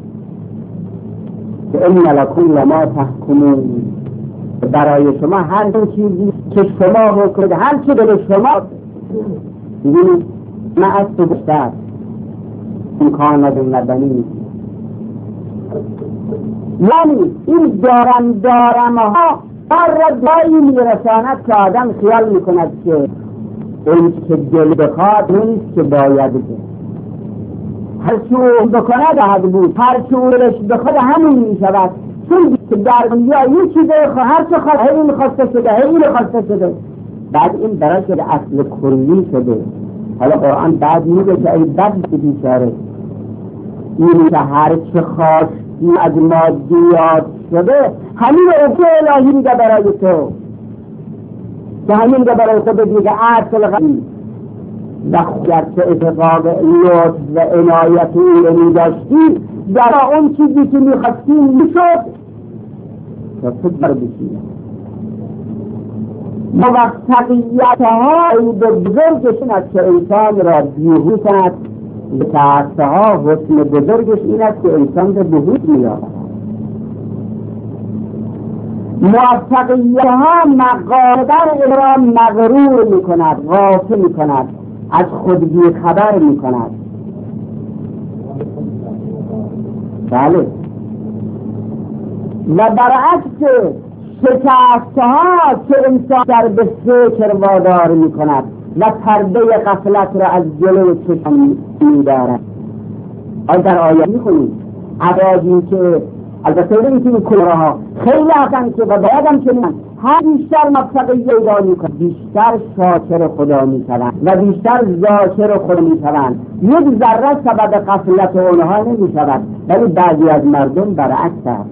که این لکم لما تحکمون، برای شما هر چیزی که شما حکم هر چی دل شما ببینید ما از تو گفتر امکان مدنی، یعنی این دارم دارم ها هر را دایی میرساند که آدم خیال میکند که این که دل بخواد نیست که باید بود، هر چی او بکنه دهد بود، هر چی او دلش بخواد همون میشود، چون که در دنیا یه چیزه هر چه خواست هی میخواسته شده هی میخواسته شده، بعد این برای شده اصل کلی شده. حالا قرآن بعد میگه که ای بد بیچاره این که هر چه خواستی از مادیات شده همین عهده الهی میگه برای تو، که همین میگه برای تو بگه اصل غنی و گرچه اتقاق لطف و عنایت او میداشتی در اون چیزی که میخواستی میشد تا تو بر بشید. موفقیت ها عیب بزرگش این است که انسان را بیهوش کند، تأسه ها حسن بزرگش این است که انسان را بیهوش می‌یابد. موفقیت ها مقادر را مغرور می‌کند، غافل می‌کند، از خود بی خبر می‌کند. بله، و برعکس شکست ها که انسان در به فکر وادار می کند و پرده غفلت را از جلوی چشم می دارد. آن در آیه می خونید عبادی که البته این که این کلها خیلی هستند که و باید هم چنین هر بیشتر موفقیت پیدا می کنند، بیشتر شاکر خدا می شوند و بیشتر ذاکر خدا می شوند. یک ذره سبب غفلت اونها نمی شود، ولی بعضی از مردم برعکس است.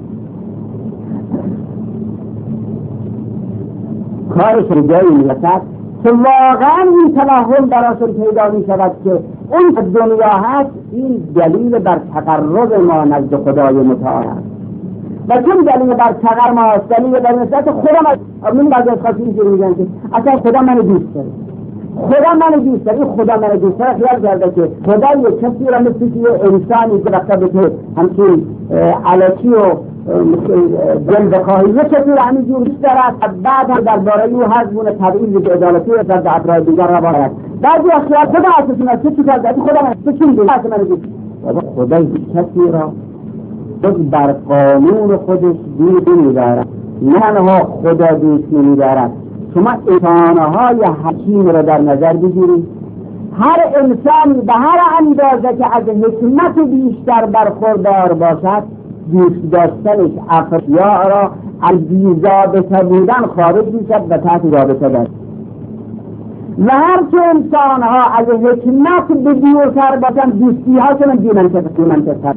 کارش رو جایی میرسد که واقعا این توهم براشون پیدا می شود که اون دنیا هست این دلیل بر تقرب ما نزد خدای متعال است، و چون دلیل بر تقرب ما است دلیل بر نسبت خودم است. من بعضی از خاصی اینجور میگن که اصلا خدا منو دوست داره، خدا منو دوست داره، خدا منو دوست داره خیال کرده که خدا یک کسی را مثل که انسانی که وقتا به تو همچون علکی و دل بخواهی یک کسی را همین جور دوست دارد، بعد هم درباره او هر گونه تبعیض که عدالتی را در افراد دیگر را بارد. بعضی اخیار خدا اساسون است چه چیکار داری خدا من چه چون دوست من دوست خدا یک کسی را خود بر قانون خودش دوست نمی‌دارد، نه تنها خدا دوست نمی‌دارد. شما انسان‌های حکیم را در نظر بگیرید، هر انسانی به هر اندازه که از حکمت بیشتر برخوردار باشد دوست داشتنش افراد را از بی‌ضابطه بودن خارج می‌شد و تحت رابطه دارد. و هر چه انسان ها از حکمت به دیرتر باشن دوستی ها کنن بی‌منطق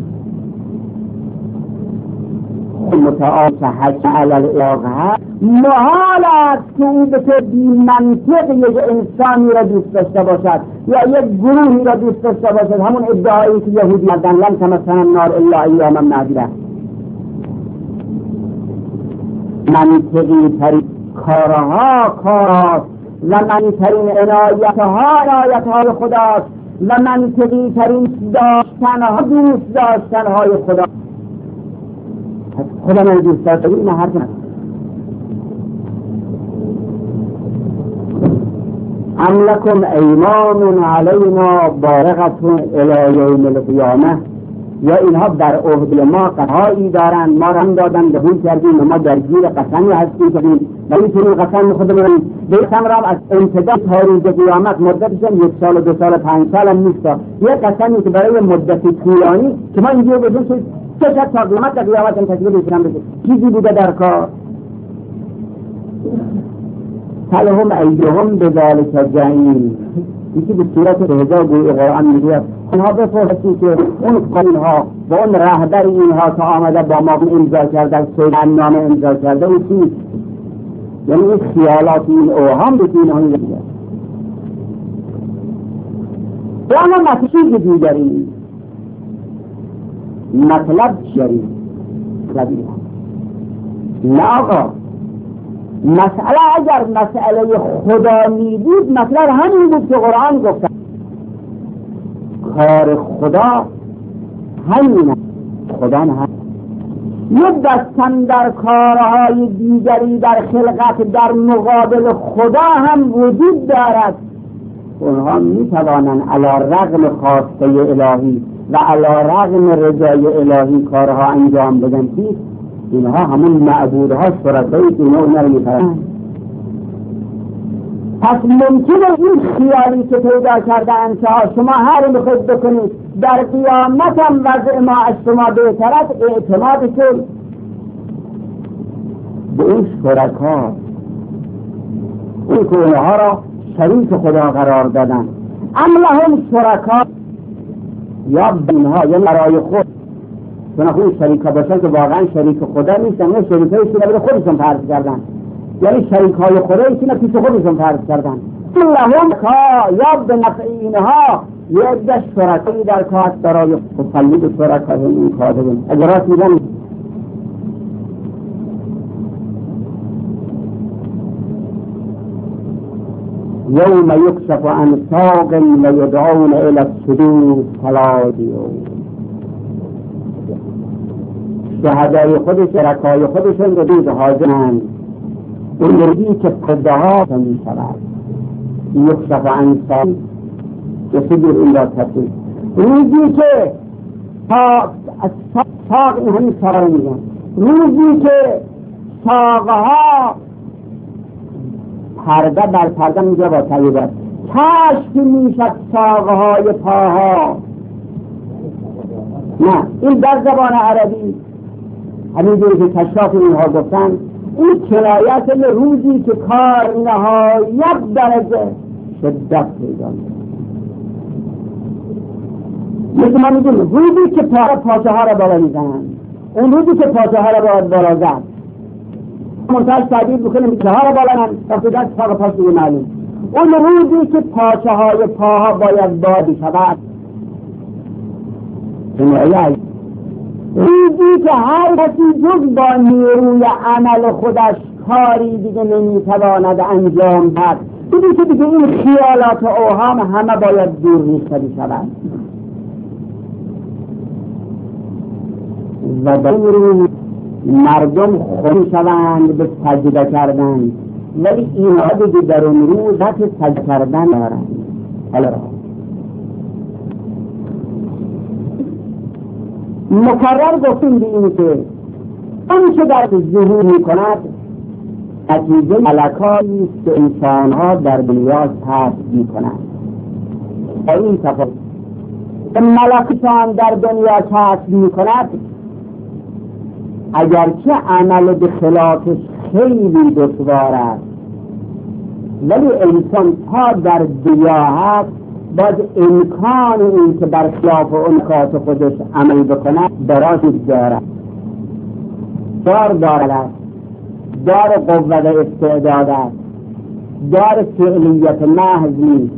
متعال که حج علی الاغه محال است که او به طور بی‌منطق یک انسانی را دوست داشته باشد یا یک گروهی را دوست داشته باشد. همون ادعایی که یهودی کردن لن تمسنا النار الا ایاما معدوده، منطقی ترین کارها کارهاست و منطقی عنایتها عنایتهای خداست و منطقی ترین داشتنها دوست داشتنهای خدا. خدا من دوست داشته این حرف نست. ام لکم ایمان علینا بارقتون الی یوم القیامه یا اینها بر عهده ما قطعایی دارن، ما هم دادن قبول کردیم و ما درگیر قسمی هستیم کردیم و این چنین قسم خودمون به قسم را از انتظار تا روز قیامت مدتش هم یک سال و دو سال پنج سال هم نیست، یه قسمی که برای مدتی طولانی که ما اینجا بزن شد سه شد تا قیامت تا قیامت هم تشکیل بکنم بشه چیزی بوده در کار تلهم ایهم به ذالک جعین. یکی به صورت رضا گوی قرآن میگوید اونها بپرسی که اون قانونها و اون رهبر اینها که آمده با ما امضا کرده سوگند نامه امضا کرده اون چیست؟ یعنی این خیالات این اوهام به اینها میگوید و اما مطلب دیگری مطلب چیاری مطلبی نه آقا مسئله اگر مسئله خدا می بود مطلب همین بود که قرآن گفت کار خدا همین خدا نه یک دستن در کارهای دیگری در خلقت در مقابل خدا هم وجود دارد، اونها می توانند علی رغم خواسته الهی و علی رغم رضای الهی کارها انجام بدن. چیست؟ اینها همون معبودها شرکایی که اینا اونها رو می‌کنن. پس ممکنه این خیالی که پیدا کردن که شما هر میخواید بکنید در قیامت هم وضع ما از شما بهتر است، اعتمادشون به این شرکا اون که اونها را شریک خدا قرار دادن ام لهم شرکا یا اینها یا برای خود چون خود شریک ها باشن که واقعا شریک خدا نیستن، یا شریک هایشون برای خودشون فرض کردن، یعنی شریک های خدا ایشون پیش خودشون فرض کردن. لهم کا یا به نفع اینها یه عده شرکایی در کار برای مقلد شرکا این کارون اگر راست میگن یوم یکشف عن ساق و یدعون الی السجود فلا یدعون. شهدای خود شرکای خودشون رو دید حاضرند اون روزی که پرده ها می شود یکشف عن ساق یسجد این را تفسیر روزی که ساق این همین ساق رو میگن روزی که ساقها پرده بر پرده میگه با طیبت کشف میشد ساقهای پاها. نه این در زبان عربی همین جوری که کشاف اینها گفتن این کنایت روزی که کار نهایت درجه شدت پیدا می‌کند. مثل ما میگیم روزی که پا پاچه ها را بالا میزنن، اون روزی که پاچه ها را باید بالا زد منتج تعبیر بکنه میگه ها را بالا من وقتی دست پا پاچه دیگه معلوم اون روزی که پاچه های پاها باید بادی شود کنایت روزی که هر کسی جز با نیروی عمل خودش کاری دیگه نمیتواند انجام دهد، دیدی که دیگه این خیالات و اوهام همه باید دور ریخته شود و در این روز مردم خود شوند به سجده کردن، ولی اینها دیگه در اون روز حتی سجده کردن دارند. حالا را مکرر گفتیم به این که آنچه در ظهور می کند نتیجه ملکانی است که انسانها در دنیا کسب می کنند. با این تفاوت که ملکشان در دنیا کسب می کند اگرچه عمل به خلافش خیلی دشوار است، ولی انسان تا در دنیا هست باز امکان این که بر خلاف و انکات خودش عمل بکنه براش دارد دار دارد دار قوت استعداد است، دار فعلیت محض نیست.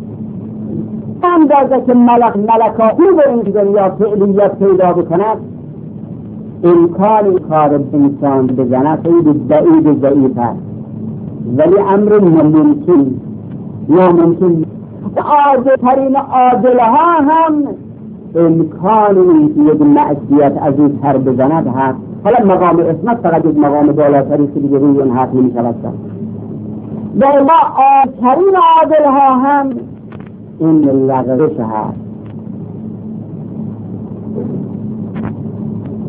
اندازه که ملک ملکاتی به این دنیا فعلیت پیدا بکند امکان کار انسان بزنه خیلی بعید و ضعیف است، ولی امر ناممکن ناممکن عادل ترین عادل ها هم امکان این که یک معصیت از این سر بزند هست. حالا مقام اسمت فقط یک مقام بالاتری که دیگه روی اون حق نمی شود و ما ترین عادل ها هم این لغزش هست.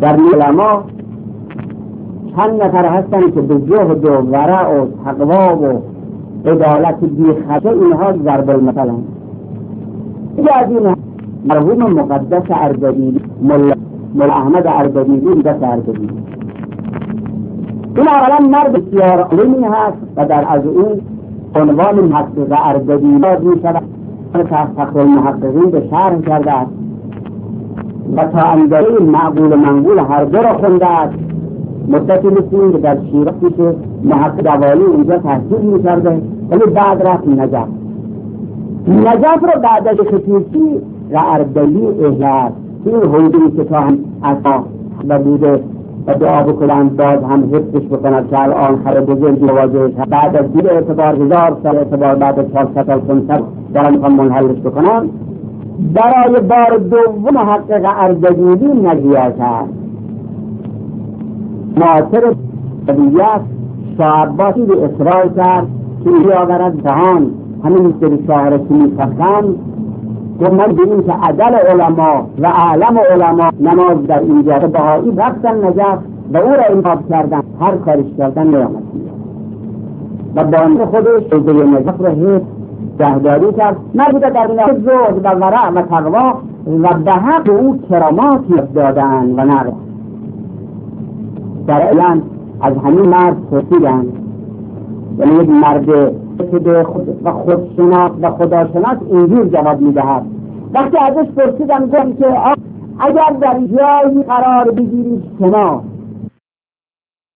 در علما چند نفر هستن که به زهد و ورع و تقوا و عدالت بیخشه اینها ضرب المثل هستند. یکی از این مرحوم مقدس اردبیلی، مولا احمد اردبیلی، مقدس اردبیلی، این اولا مرد بسیار عالمی هست و در از اون عنوان محقق اردبیلی می شود. فخر المحققین به شرح کرده است و تا اندازه معقول و منقول هر دو را خونده است. مدتی مثل که در شیراز که محقق دوالی اونجا تحصیل می کرده، ولی بعد رفت نجف. نجف را بعد از خطوطی و اردبیلی احیاد، این حوضی که تا هم اصلا و بوده و دعا بکنن باز هم حفظش بکنن که الان خر بزرگی مواجهش بعد از دیر اعتبار هزار سال اعتبار بعد از چهارصد سال پانصد دارن میخوان منحلش بکنن. برای بار دوم محقق اردبیلی نجیه کرد. معاصر طبیعت شاه عباسی به اصرار کرد که این آورد دهان همین سری شاهر که میفخن که من بینیم که عدل علما و عالم علما نماز در اینجا بهایی رفتن نجف و او را انتخاب کردن، هر کارش کردن نیامد و بانه خودش حوزه نجف را حفظ جهداری کرد. نبوده در این زهد و ورع و تقوا و به حق او کراماتی دادن و نقل. در اعلان از همین مرد پرسیدن، یعنی یک مرد که به خود و خودشناس و خداشناس اینجور جواب میدهد. وقتی ازش پرسیدن گفت که اگر در جایی قرار بگیرید شما